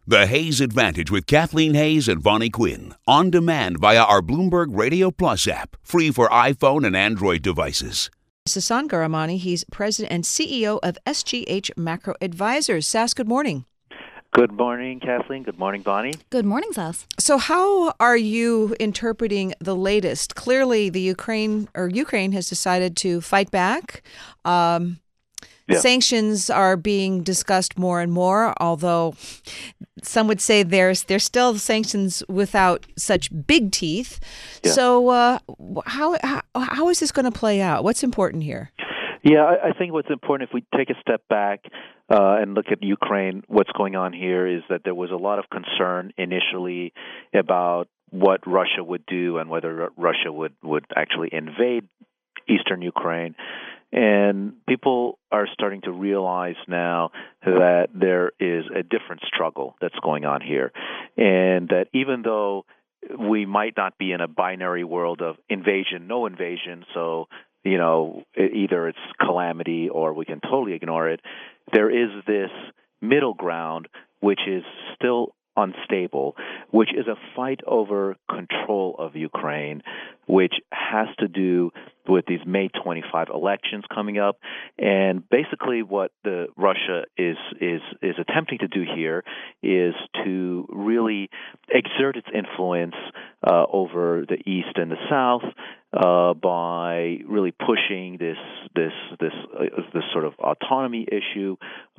The Hayes Advantage with Kathleen Hayes and Vonnie Quinn. On demand via our Bloomberg Radio Plus app. Free for iPhone and Android devices. Sasan Garamani, he's president and CEO of SGH Macro Advisors. Sas, good morning. Good morning, Kathleen. Good morning, Vonnie. Good morning, Sas. So how are you interpreting the latest? Clearly, the Ukraine has decided to fight back. Sanctions are being discussed more and more, although some would say there's still sanctions without such big teeth. Yeah. So how is this going to play out? What's important here? Yeah, I think what's important, if we take a step back and look at Ukraine, what's going on here is that there was a lot of concern initially about what Russia would do and whether Russia would actually invade eastern Ukraine. And people are starting to realize now that there is a different struggle that's going on here. And that even though we might not be in a binary world of invasion, no invasion, so, either it's calamity or we can totally ignore it, there is this middle ground which is still unstable, which is a fight over control of Ukraine, which has to do with these May 25 elections coming up. And basically what Russia is attempting to do here is to really exert its influence over the East and the South by really pushing this sort of autonomy issue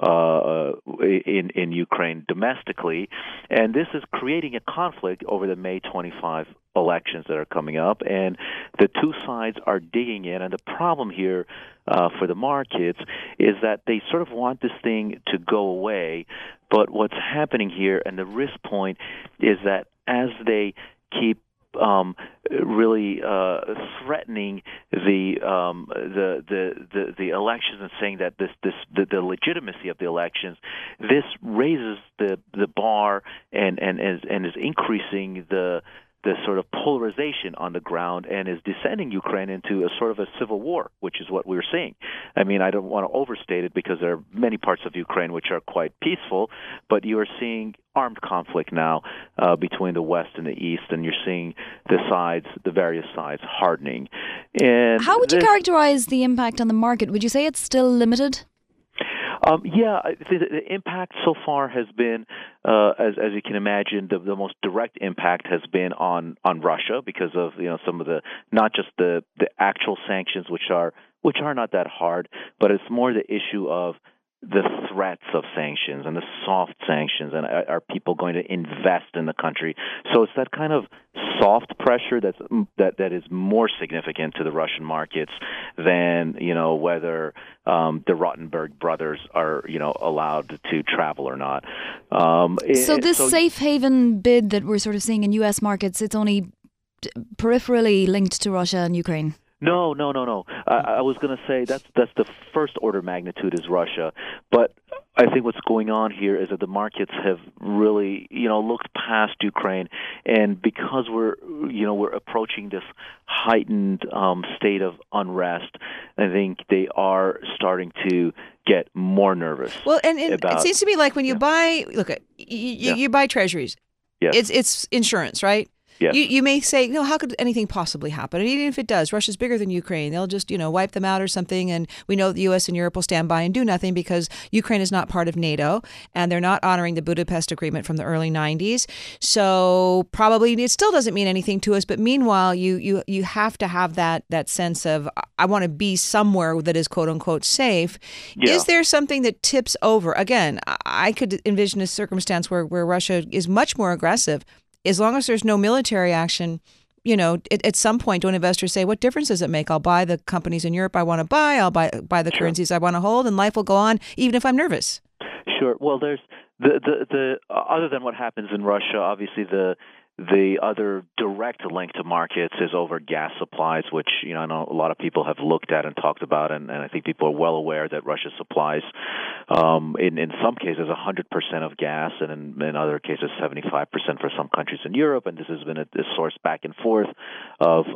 in Ukraine domestically. And this is creating a conflict over the May 25 elections that are coming up, and the two sides are digging in. And the problem here for the markets is that they sort of want this thing to go away, but what's happening here, and the risk point, is that as they keep really threatening the elections and saying that the legitimacy of the elections, this raises the bar and is increasing the sort of polarization on the ground and is descending Ukraine into a sort of a civil war, which is what we're seeing. I mean, I don't want to overstate it because there are many parts of Ukraine which are quite peaceful, but you are seeing armed conflict now between the West and the East, and you're seeing the various sides hardening. And how would you characterize the impact on the market? Would you say it's still limited? The impact so far has been, as you can imagine, the most direct impact has been on Russia because of some of the, not just the actual sanctions, which are not that hard, but it's more the issue of the threats of sanctions and the soft sanctions, and are people going to invest in the country? So it's that kind of soft pressure that is more significant to the Russian markets than whether the Rotenberg brothers are allowed to travel or not. So this safe haven bid that we're sort of seeing in U.S. markets, it's only peripherally linked to Russia and Ukraine. No. I was going to say that's the first order of magnitude is Russia, but I think what's going on here is that the markets have really looked past Ukraine, and because we're approaching this heightened state of unrest, I think they are starting to get more nervous. Well, and it seems to me like when you buy, you buy treasuries, it's insurance, right? Yes. You may say, how could anything possibly happen? And even if it does, Russia's bigger than Ukraine. They'll just, wipe them out or something. And we know the U.S. and Europe will stand by and do nothing because Ukraine is not part of NATO and they're not honoring the Budapest Agreement from the early 90s. So probably it still doesn't mean anything to us. But meanwhile, you have to have that sense of, I want to be somewhere that is quote unquote safe. Yeah. Is there something that tips over? Again, I could envision a circumstance where Russia is much more aggressive. As long as there's no military action, at some point, don't investors say, what difference does it make? I'll buy the companies in Europe I want to buy. I'll buy the currencies I want to hold, and life will go on, even if I'm nervous. Sure. Well, there's the other than what happens in Russia, obviously the the other direct link to markets is over gas supplies, which I know a lot of people have looked at and talked about, and I think people are well aware that Russia supplies, in some cases, 100% of gas, and in other cases, 75% for some countries in Europe. And this has been a source back and forth of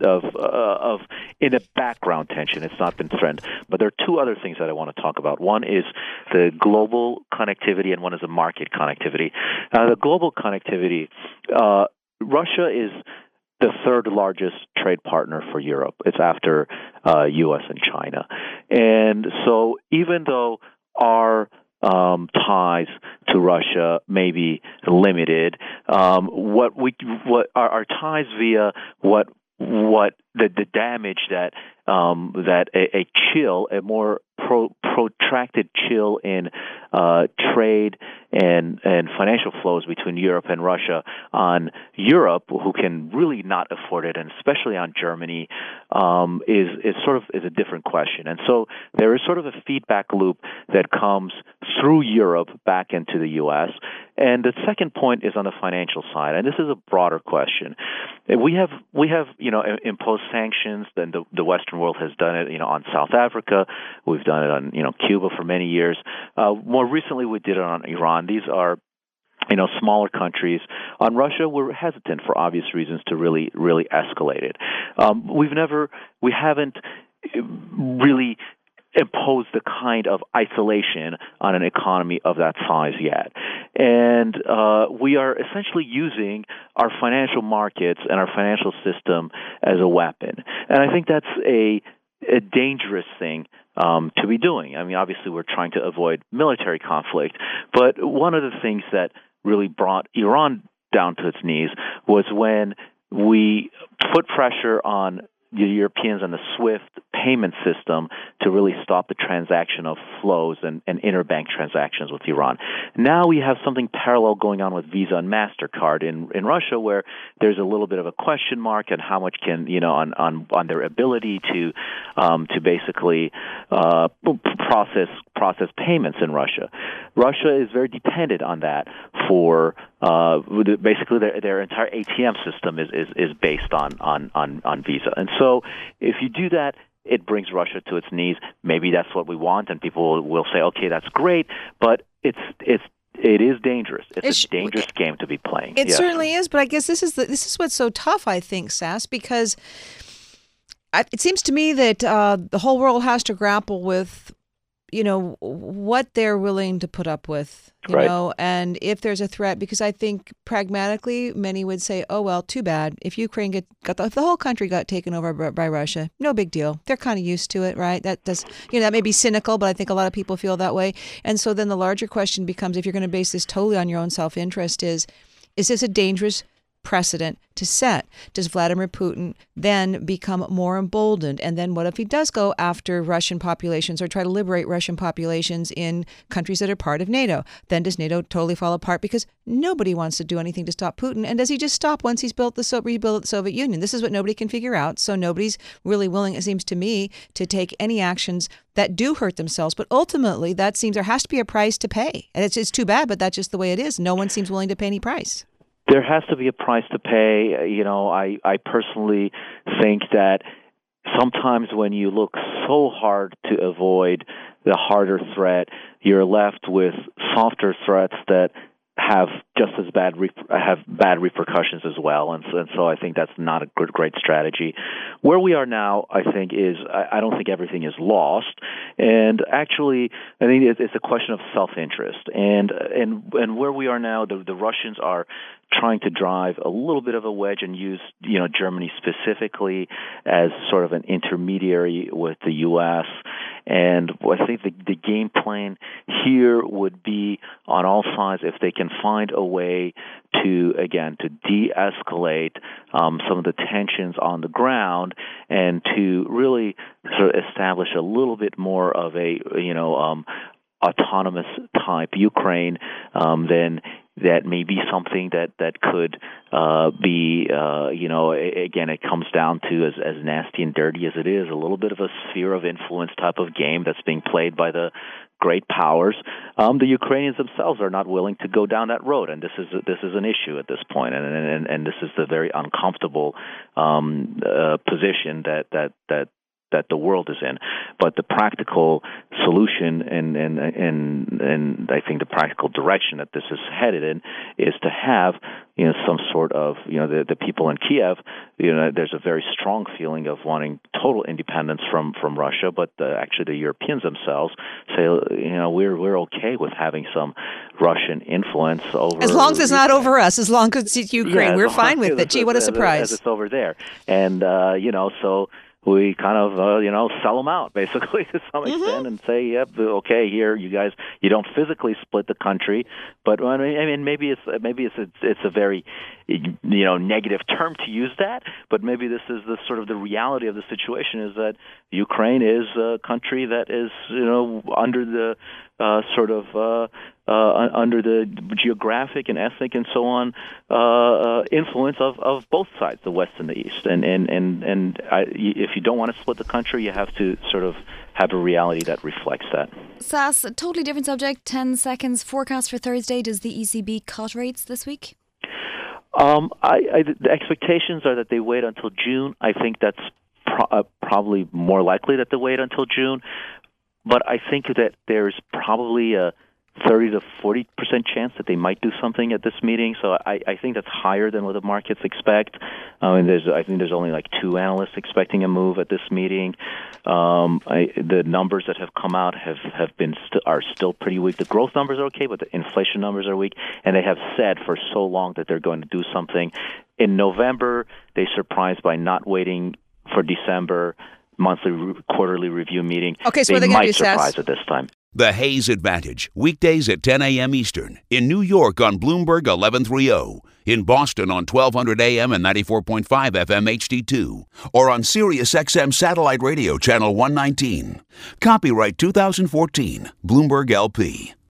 in a background tension. It's not been threatened. But there are two other things that I want to talk about. One is the global connectivity, and one is the market connectivity. The global connectivity. Russia is the third largest trade partner for Europe. It's after U.S. and China. And so even though our ties to Russia may be limited, what our ties via what the damage that a chill, a more protracted chill in trade and financial flows between Europe and Russia on Europe, who can really not afford it, and especially on Germany, is a different question. And so there is sort of a feedback loop that comes through Europe back into the U.S. And the second point is on the financial side, and this is a broader question. We have imposed sanctions, then the Western world has done it, on South Africa. We've done it on, Cuba for many years. More recently, we did it on Iran. These are, smaller countries. On Russia, we're hesitant for obvious reasons to really escalate it. We haven't really imposed the kind of isolation on an economy of that size yet. And we are essentially using our financial markets and our financial system as a weapon. And I think that's a dangerous thing to be doing. I mean, obviously, we're trying to avoid military conflict, but one of the things that really brought Iran down to its knees was when we put pressure on the Europeans and the SWIFT payment system to really stop the transaction of flows and interbank transactions with Iran. Now we have something parallel going on with Visa and MasterCard in Russia, where there's a little bit of a question mark on how much can, on their ability to basically process payments in Russia. Russia is very dependent on that for basically their entire ATM system is based on Visa. And so if you do that, it brings Russia to its knees. Maybe that's what we want, and people will say, okay, that's great, but it is dangerous. It's a dangerous game to be playing. It certainly is, but I guess this is what's so tough, I think, Sass, because it seems to me that the whole world has to grapple with what they're willing to put up with, and if there's a threat, because I think pragmatically, many would say, oh, well, too bad. If Ukraine if the whole country got taken over by Russia, no big deal. They're kind of used to it, right? That does, that may be cynical, but I think a lot of people feel that way. And so then the larger question becomes, if you're going to base this totally on your own self-interest, is this a dangerous precedent to set? Does Vladimir Putin then become more emboldened? And then what if he does go after Russian populations or try to liberate Russian populations in countries that are part of NATO? Then does NATO totally fall apart because nobody wants to do anything to stop Putin? And does he just stop once he's rebuilt the Soviet Union? This is what nobody can figure out. So nobody's really willing, it seems to me, to take any actions that do hurt themselves. But ultimately, that seems there has to be a price to pay. And it's too bad, but that's just the way it is. No one seems willing to pay any price. There has to be a price to pay. I personally think that sometimes when you look so hard to avoid the harder threat, you're left with softer threats that have just as bad repercussions as well, and so I think that's not a great strategy. Where we are now, I think, is I don't think everything is lost, and actually, I think it's a question of self-interest, and where we are now, the Russians are trying to drive a little bit of a wedge and use Germany specifically as sort of an intermediary with the U.S. And I think the game plan here would be on all sides if they can find a way to de-escalate some of the tensions on the ground and to really sort of establish a little bit more of a autonomous type Ukraine, then that may be something that could be, again, it comes down to, as nasty and dirty as it is, a little bit of a sphere of influence type of game that's being played by the great powers. The Ukrainians themselves are not willing to go down that road, and this is an issue at this point, and this is the very uncomfortable position that the world is in. But the practical solution and I think the practical direction that this is headed in is to have some sort of the people in Kiev. There's a very strong feeling of wanting total independence from Russia, but actually the Europeans themselves say we're okay with having some Russian influence over. As long as it's not over us, as long as it's Ukraine, we're fine with it. Gee, what a surprise! As it's over there, and so. We kind of, sell them out basically to some extent and say, yep, okay, here you guys, you don't physically split the country, but I mean, maybe it's a very, negative term to use that, but maybe this is the sort of the reality of the situation is that Ukraine is a country that is, under the under the geographic and ethnic and so on influence of both sides, the West and the East. If you don't want to split the country, you have to sort of have a reality that reflects that. Sas, a totally different subject, 10 seconds. Forecast for Thursday. Does the ECB cut rates this week? The expectations are that they wait until June. I think that's probably more likely that they wait until June. But I think that there's probably a 30 to 40% chance that they might do something at this meeting. So I think that's higher than what the markets expect. I think there's only like 2 analysts expecting a move at this meeting. The numbers that have come out are still pretty weak. The growth numbers are okay, but the inflation numbers are weak. And they have said for so long that they're going to do something. In November, they surprised by not waiting for December monthly quarterly review meeting. Okay, so they might do, surprise at this time. The Hayes Advantage, weekdays at 10 a.m. Eastern. In New York on Bloomberg 1130. In Boston on 1200 a.m. and 94.5 FM HD2. Or on Sirius XM Satellite Radio Channel 119. Copyright 2014. Bloomberg LP.